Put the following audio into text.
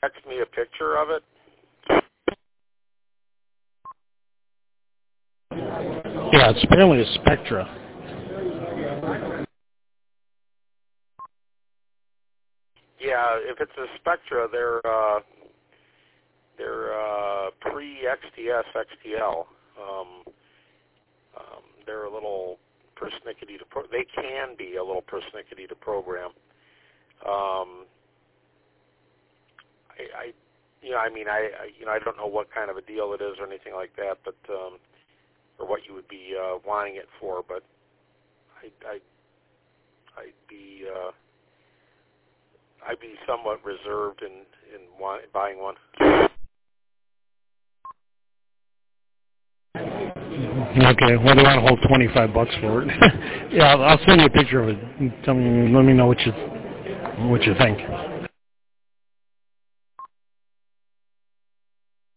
text me a picture of it? Yeah, it's apparently a Spectra. Yeah, if it's a Spectra, they're pre-XTS XTL. They're a little persnickety to they can be a little persnickety to program. I don't know what kind of a deal it is or anything like that, but or what you would be wanting it for, but I'd be somewhat reserved in buying one. Okay, well, do you want to hold $25 for it? Yeah, I'll send you a picture of it. Let me know what you think.